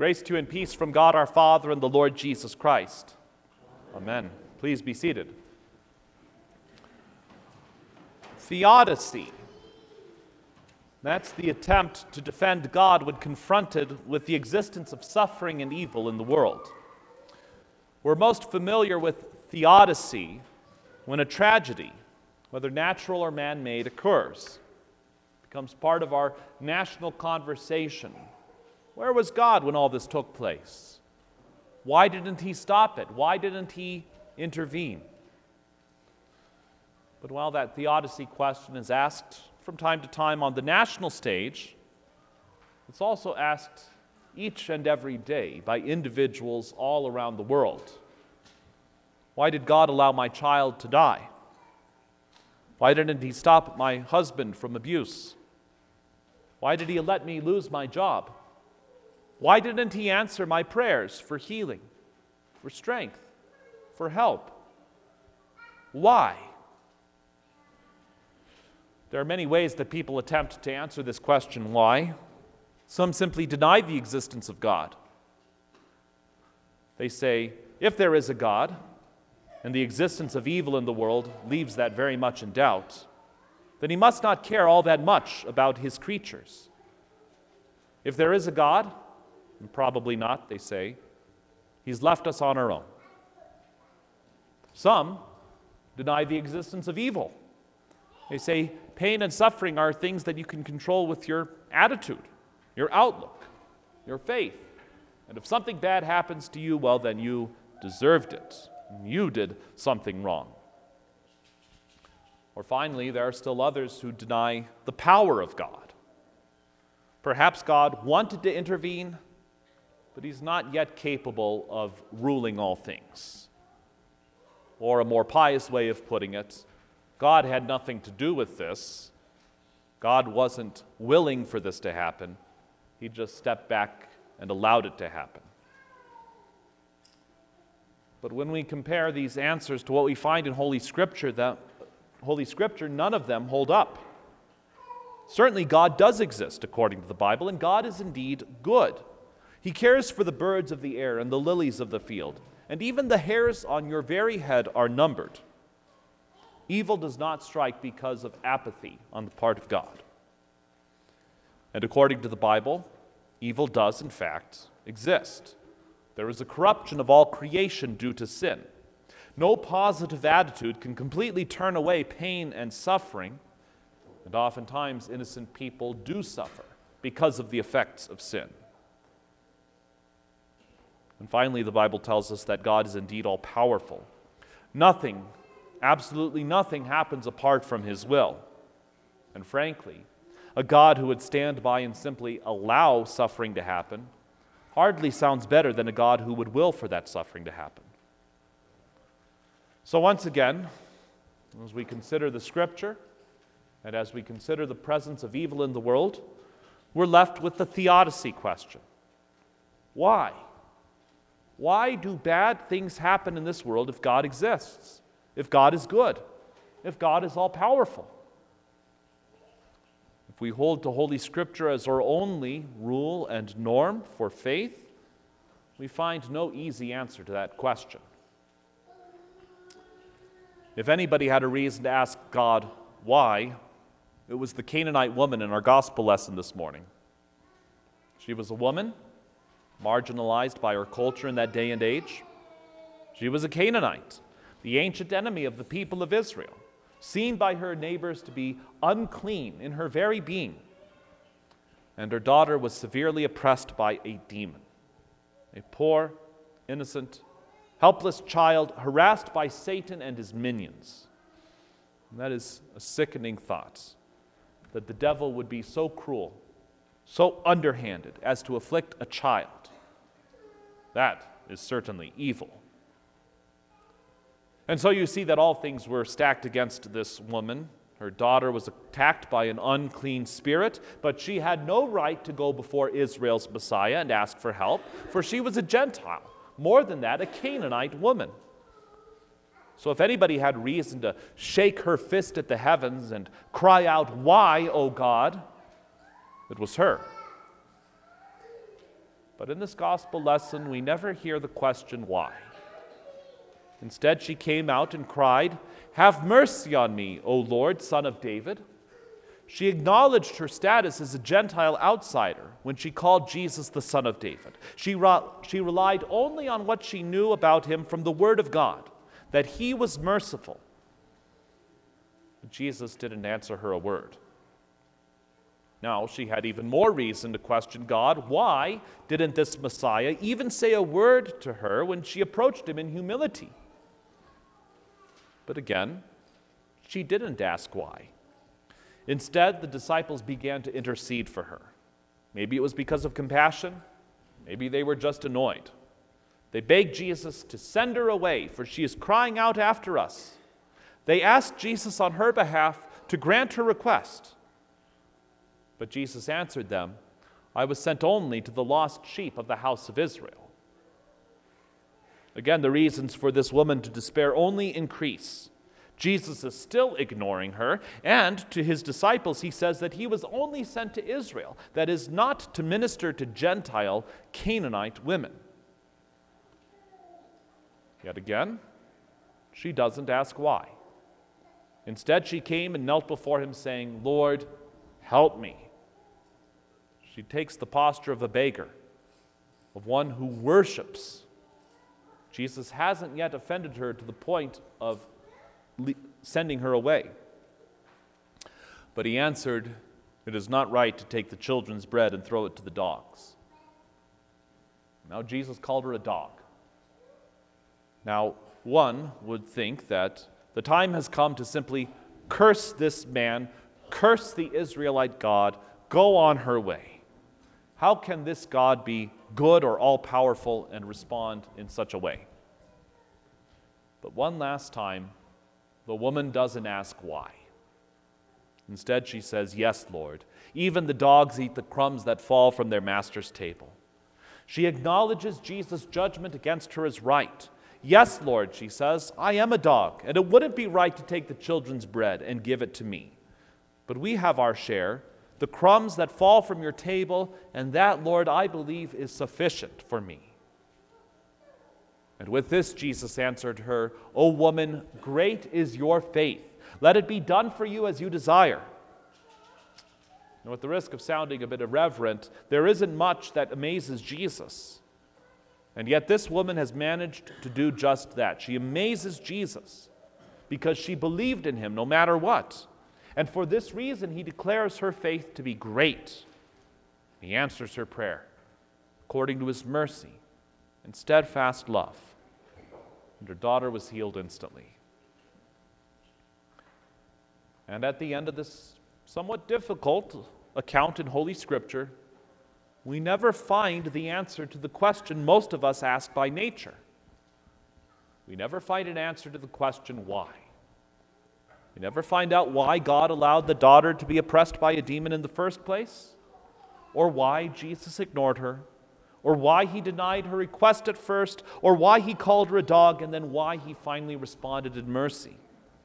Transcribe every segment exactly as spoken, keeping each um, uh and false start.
Grace to you and peace from God our Father and the Lord Jesus Christ. Amen. Please be seated. Theodicy. That's the attempt to defend God when confronted with the existence of suffering and evil in the world. We're most familiar with theodicy when a tragedy, whether natural or man-made, occurs. It becomes part of our national conversation. Where was God when all this took place? Why didn't he stop it? Why didn't he intervene? But while that theodicy question is asked from time to time on the national stage, it's also asked each and every day by individuals all around the world. Why did God allow my child to die? Why didn't he stop my husband from abuse? Why did he let me lose my job? Why didn't he answer my prayers for healing, for strength, for help? Why? There are many ways that people attempt to answer this question, why. Some simply deny the existence of God. They say, if there is a God, and the existence of evil in the world leaves that very much in doubt, then he must not care all that much about his creatures. If there is a God, and probably not, they say, he's left us on our own. Some deny the existence of evil. They say pain and suffering are things that you can control with your attitude, your outlook, your faith. And if something bad happens to you, well, then you deserved it. You did something wrong. Or finally, there are still others who deny the power of God. Perhaps God wanted to intervene, but he's not yet capable of ruling all things. Or a more pious way of putting it, God had nothing to do with this. God wasn't willing for this to happen. He just stepped back and allowed it to happen. But when we compare these answers to what we find in Holy Scripture, that Holy Scripture, none of them hold up. Certainly God does exist according to the Bible, and God is indeed good. He cares for the birds of the air and the lilies of the field, and even the hairs on your very head are numbered. Evil does not strike because of apathy on the part of God. And according to the Bible, evil does in fact exist. There is a corruption of all creation due to sin. No positive attitude can completely turn away pain and suffering, and oftentimes innocent people do suffer because of the effects of sin. And finally, the Bible tells us that God is indeed all-powerful. Nothing, absolutely nothing happens apart from his will. And frankly, a God who would stand by and simply allow suffering to happen hardly sounds better than a God who would will for that suffering to happen. So once again, as we consider the Scripture, and as we consider the presence of evil in the world, we're left with the theodicy question. Why? Why do bad things happen in this world if God exists, if God is good, if God is all-powerful? If we hold to Holy Scripture as our only rule and norm for faith, we find no easy answer to that question. If anybody had a reason to ask God why, it was the Canaanite woman in our gospel lesson this morning. She was a woman, marginalized by her culture in that day and age. She was a Canaanite, the ancient enemy of the people of Israel, seen by her neighbors to be unclean in her very being. And her daughter was severely oppressed by a demon, a poor, innocent, helpless child harassed by Satan and his minions. And that is a sickening thought, that the devil would be so cruel, so underhanded as to afflict a child. That is certainly evil. And so you see that all things were stacked against this woman. Her daughter was attacked by an unclean spirit, but she had no right to go before Israel's Messiah and ask for help, for she was a Gentile. More than that, a Canaanite woman. So if anybody had reason to shake her fist at the heavens and cry out, "Why, O God?" it was her. But in this gospel lesson, we never hear the question why. Instead, she came out and cried, "Have mercy on me, O Lord, Son of David." She acknowledged her status as a Gentile outsider when she called Jesus the Son of David. She, re- she relied only on what she knew about him from the Word of God, that he was merciful. But Jesus didn't answer her a word. Now she had even more reason to question God. Why didn't this Messiah even say a word to her when she approached him in humility? But again, she didn't ask why. Instead, the disciples began to intercede for her. Maybe it was because of compassion. Maybe they were just annoyed. They begged Jesus to send her away, for she is crying out after us. They asked Jesus on her behalf to grant her request. But Jesus answered them, "I was sent only to the lost sheep of the house of Israel." Again, the reasons for this woman to despair only increase. Jesus is still ignoring her, and to his disciples he says that he was only sent to Israel, that is, not to minister to Gentile Canaanite women. Yet again, she doesn't ask why. Instead, she came and knelt before him saying, "Lord, help me." She takes the posture of a beggar, of one who worships. Jesus hasn't yet offended her to the point of sending her away. But he answered, "It is not right to take the children's bread and throw it to the dogs." Now Jesus called her a dog. Now, one would think that the time has come to simply curse this man, curse the Israelite God, go on her way. How can this God be good or all-powerful and respond in such a way? But one last time, the woman doesn't ask why. Instead, she says, "Yes, Lord, even the dogs eat the crumbs that fall from their master's table." She acknowledges Jesus' judgment against her as right. "Yes, Lord," she says, "I am a dog, and it wouldn't be right to take the children's bread and give it to me. But we have our share, the crumbs that fall from your table, and that, Lord, I believe is sufficient for me." And with this, Jesus answered her, "O woman, great is your faith. Let it be done for you as you desire." And with the risk of sounding a bit irreverent, there isn't much that amazes Jesus. And yet this woman has managed to do just that. She amazes Jesus because she believed in him no matter what. And for this reason, he declares her faith to be great. He answers her prayer according to his mercy and steadfast love. And her daughter was healed instantly. And at the end of this somewhat difficult account in Holy Scripture, we never find the answer to the question most of us ask by nature. We never find an answer to the question why. We never find out why God allowed the daughter to be oppressed by a demon in the first place, or why Jesus ignored her, or why he denied her request at first, or why he called her a dog, and then why he finally responded in mercy.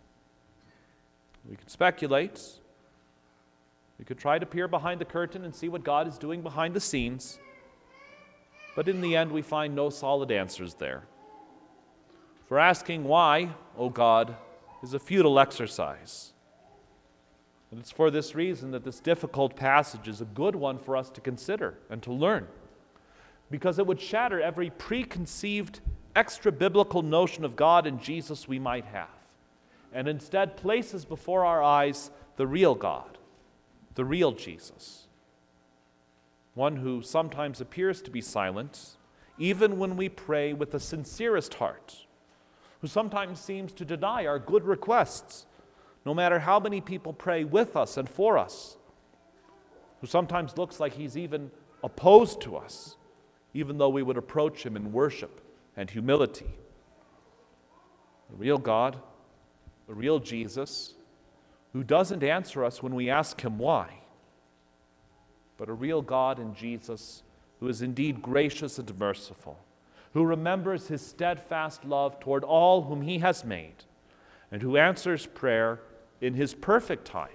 We could speculate. We could try to peer behind the curtain and see what God is doing behind the scenes, but in the end we find no solid answers there. For asking why, O God, is a futile exercise. And it's for this reason that this difficult passage is a good one for us to consider and to learn, because it would shatter every preconceived extra-biblical notion of God and Jesus we might have, and instead places before our eyes the real God, the real Jesus, one who sometimes appears to be silent, even when we pray with the sincerest heart, who sometimes seems to deny our good requests, no matter how many people pray with us and for us, who sometimes looks like he's even opposed to us, even though we would approach him in worship and humility. The real God, the real Jesus, who doesn't answer us when we ask him why, but a real God in Jesus who is indeed gracious and merciful, who remembers his steadfast love toward all whom he has made, and who answers prayer in his perfect time,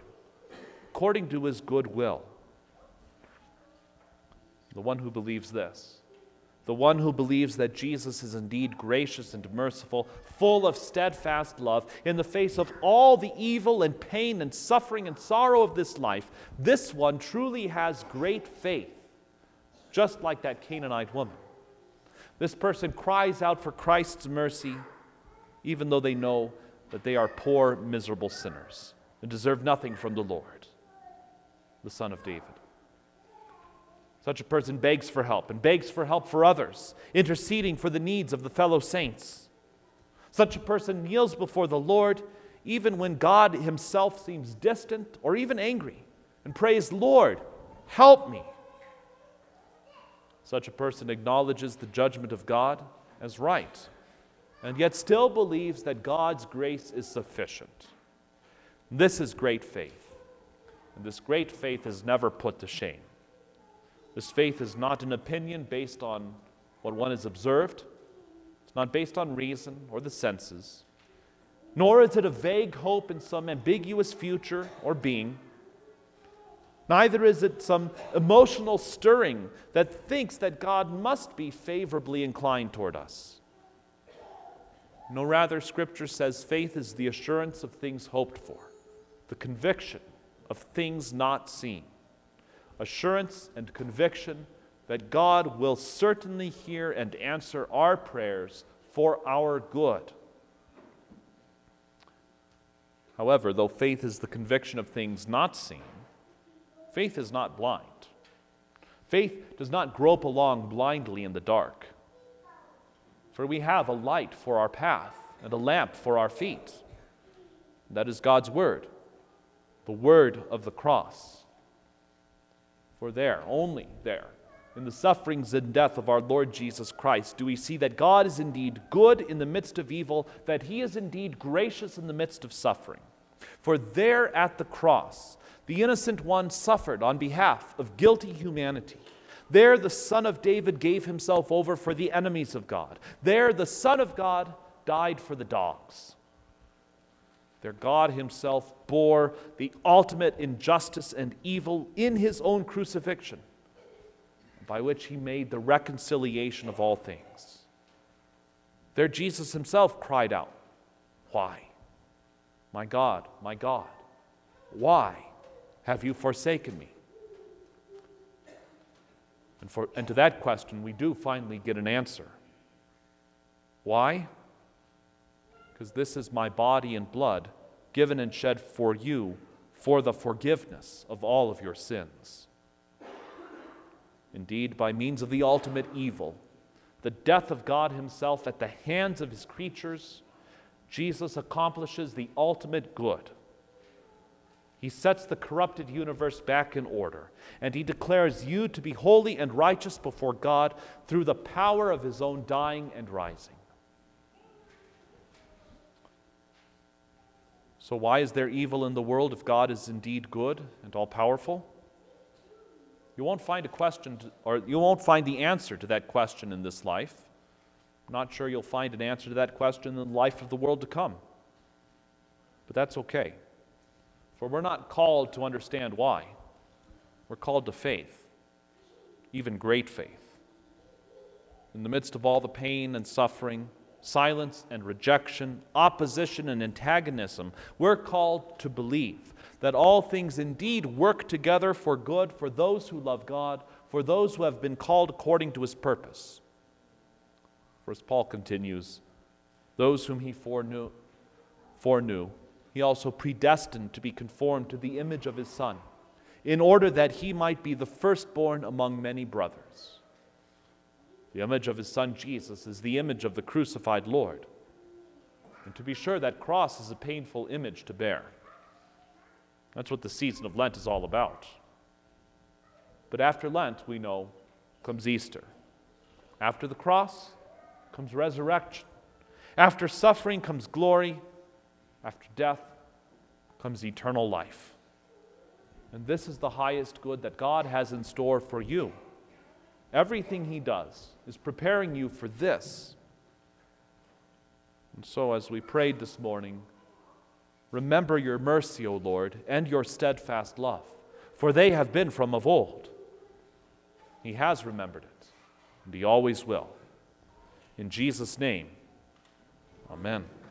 according to his good will. The one who believes this the one who believes that Jesus is indeed gracious and merciful, full of steadfast love, in the face of all the evil and pain and suffering and sorrow of this life, this one truly has great faith, just like that Canaanite woman. This person cries out for Christ's mercy, even though they know that they are poor, miserable sinners and deserve nothing from the Lord, the Son of David. Such a person begs for help and begs for help for others, interceding for the needs of the fellow saints. Such a person kneels before the Lord even when God himself seems distant or even angry, and prays, "Lord, help me." Such a person acknowledges the judgment of God as right, and yet still believes that God's grace is sufficient. This is great faith, and this great faith is never put to shame. This faith is not an opinion based on what one has observed. It's not based on reason or the senses. Nor is it a vague hope in some ambiguous future or being. Neither is it some emotional stirring that thinks that God must be favorably inclined toward us. No, rather, Scripture says faith is the assurance of things hoped for, the conviction of things not seen. Assurance and conviction that God will certainly hear and answer our prayers for our good. However, though faith is the conviction of things not seen, faith is not blind. Faith does not grope along blindly in the dark. For we have a light for our path and a lamp for our feet. That is God's word, the word of the cross. For there, only there, in the sufferings and death of our Lord Jesus Christ, do we see that God is indeed good in the midst of evil, that he is indeed gracious in the midst of suffering. For there at the cross, the innocent one suffered on behalf of guilty humanity. There the Son of David gave himself over for the enemies of God. There the Son of God died for the dogs. There God himself bore the ultimate injustice and evil in his own crucifixion, by which he made the reconciliation of all things. There Jesus himself cried out, "Why? My God, my God, why have you forsaken me?" And, for, and to that question, we do finally get an answer. Why? Because this is my body and blood given and shed for you for the forgiveness of all of your sins. Indeed, by means of the ultimate evil, the death of God himself at the hands of his creatures, Jesus accomplishes the ultimate good. He sets the corrupted universe back in order, and he declares you to be holy and righteous before God through the power of his own dying and rising. So why is there evil in the world if God is indeed good and all-powerful? You won't find a question, to, or you won't find the answer to that question in this life. I'm not sure you'll find an answer to that question in the life of the world to come. But that's okay. For we're not called to understand why. We're called to faith, even great faith. In the midst of all the pain and suffering, silence and rejection, opposition and antagonism, we're called to believe that all things indeed work together for good for those who love God, for those who have been called according to his purpose. For as Paul continues, those whom he foreknew, foreknew, he also predestined to be conformed to the image of his Son, in order that he might be the firstborn among many brothers. The image of his Son Jesus is the image of the crucified Lord. And to be sure, that cross is a painful image to bear. That's what the season of Lent is all about. But after Lent, we know, comes Easter. After the cross comes resurrection. After suffering comes glory. After death comes eternal life. And this is the highest good that God has in store for you. Everything he does is preparing you for this. And so as we prayed this morning, remember your mercy, O Lord, and your steadfast love, for they have been from of old. He has remembered it. and He always will. In Jesus' name, amen.